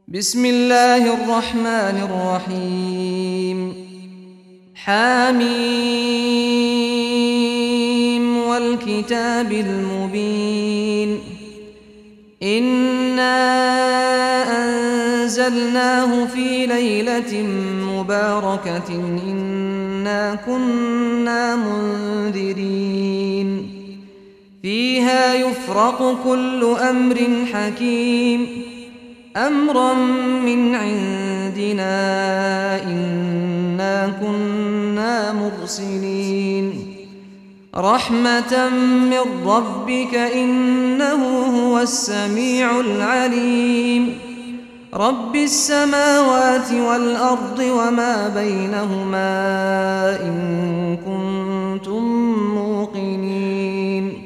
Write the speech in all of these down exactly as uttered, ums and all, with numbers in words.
بسم الله الرحمن الرحيم حميم والكتاب المبين إنا أنزلناه في ليلة مباركة إنا كنا منذرين فيها يفرق كل أمر حكيم أمرا من عندنا إنا كنا مرسلين رحمة من ربك إنه هو السميع العليم رب السماوات والأرض وما بينهما إن كنتم موقنين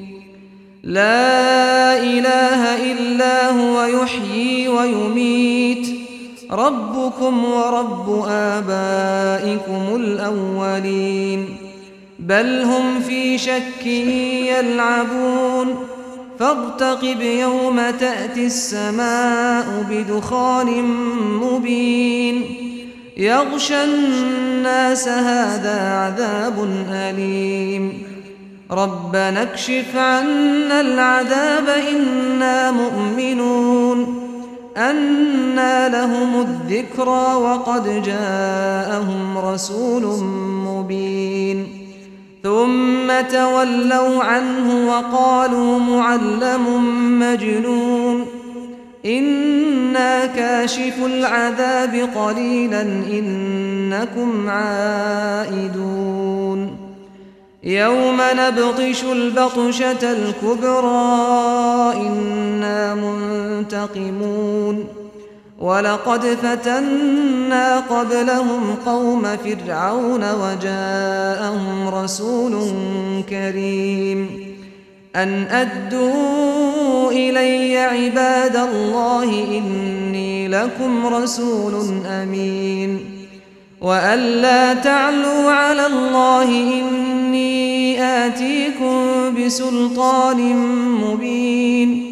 لا إله إلا هو يحيي ويميت ربكم ورب آبائكم الأولين بل هم في شك يلعبون فارتقب يوم تأتي السماء بدخان مبين يغشى الناس هذا عذاب أليم ربنا اكشف عنا العذاب إنا مؤمنون أنى لهم الذكرى وقد جاءهم رسول مبين ثم تولوا عنه وقالوا معلم مجنون إنا كاشف العذاب قليلا إنكم عائدون يوم نبطش البطشة الكبرى إنا منتقمون ولقد فتنا قبلهم قوم فرعون وجاءهم رسول كريم أن أدوا إلي عباد الله إني لكم رسول أمين وأن لا تعلوا على الله إني آتيكم بسلطان مبين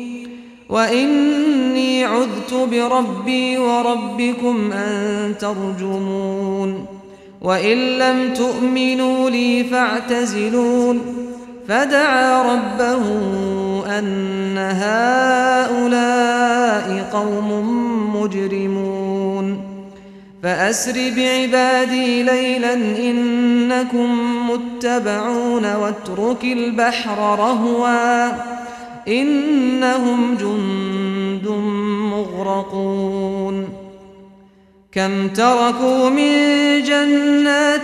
وإني عذت بربي وربكم أن ترجمون وإن لم تؤمنوا لي فاعتزلون فدعا ربه أن هؤلاء قوم مجرمون فأسر بعبادي ليلا إنكم متبعون واترك البحر رهوا إنهم جند مغرقون كم تركوا من جنات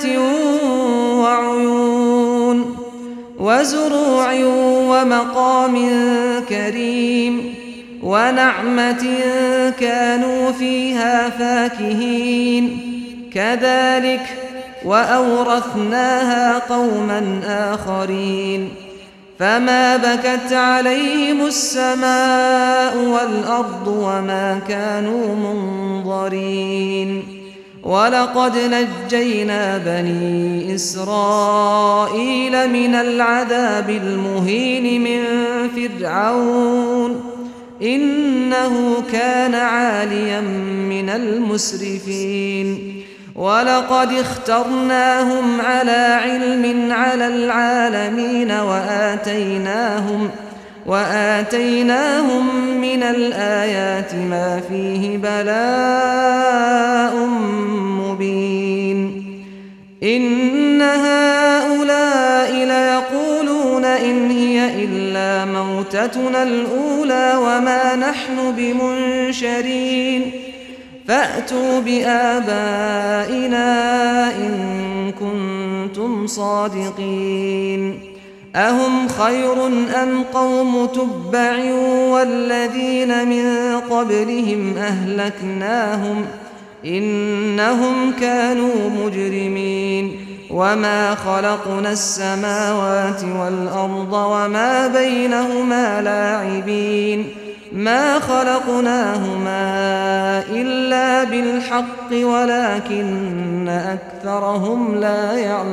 وعيون وزروع ومقام كريم ونعمة كانوا فيها فاكهين كذلك وأورثناها قوما آخرين فما بكت عليهم السماء والأرض وما كانوا منظرين ولقد نجينا بني إسرائيل من العذاب المهين من فرعون إنه كان عاليا من المسرفين ولقد اخترناهم على علم على العالمين وآتيناهم وآتيناهم من الآيات ما فيه بلاء مبين إن هؤلاء ليقولون إن هي إلا موتتنا الأولى وما نحن بمنشرين فأتوا بآبائنا إن كنتم صادقين أهم خير أم قوم تبع والذين من قبلهم أهلكناهم إنهم كانوا مجرمين وما خلقنا السماوات والأرض وما بينهما لاعبين ما خلقناهما إلا بالحق ولكن أكثرهم لا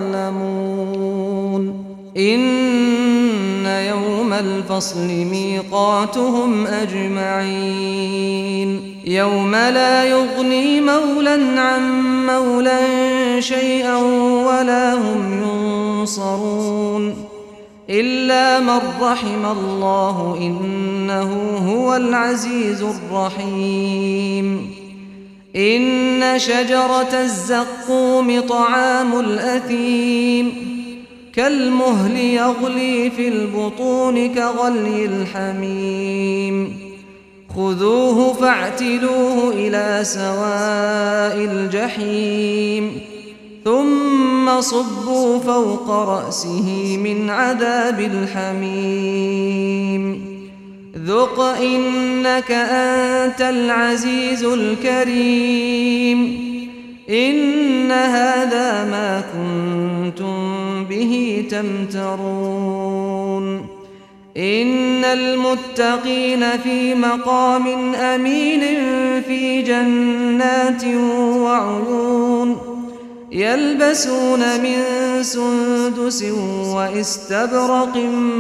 يعلمون إن يوم الفصل ميقاتهم أجمعين يوم لا يغني مولى عن مولى شيئا ولا هم ينصرون إلا من رحم الله إنه هو العزيز الرحيم إن شجرة الزقوم طعام الأثيم كالمهل يغلي في البطون كغلي الحميم خذوه فاعتلوه إلى سواء الجحيم ثم صبوا فوق رأسه من عذاب الحميم ذق إنك أنت العزيز الكريم إن هذا ما كنتم به تمترون إن المتقين في مقام أمين في جنات وعيون يلبسون من سندس واستبرق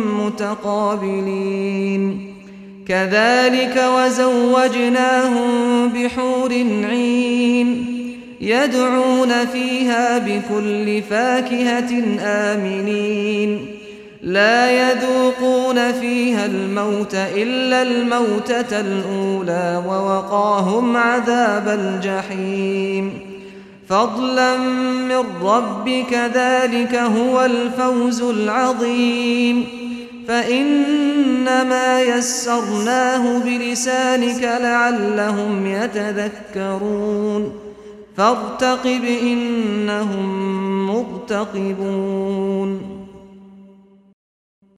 متقابلين كذلك وزوجناهم بحور عين يدعون فيها بكل فاكهة آمنين لا يذوقون فيها الموت إلا الموتة الأولى ووقاهم عذاب الجحيم فضلا من ربك ذلك هو الفوز العظيم فإنما يسرناه بلسانك لعلهم يتذكرون فارتقب إنهم مرتقبون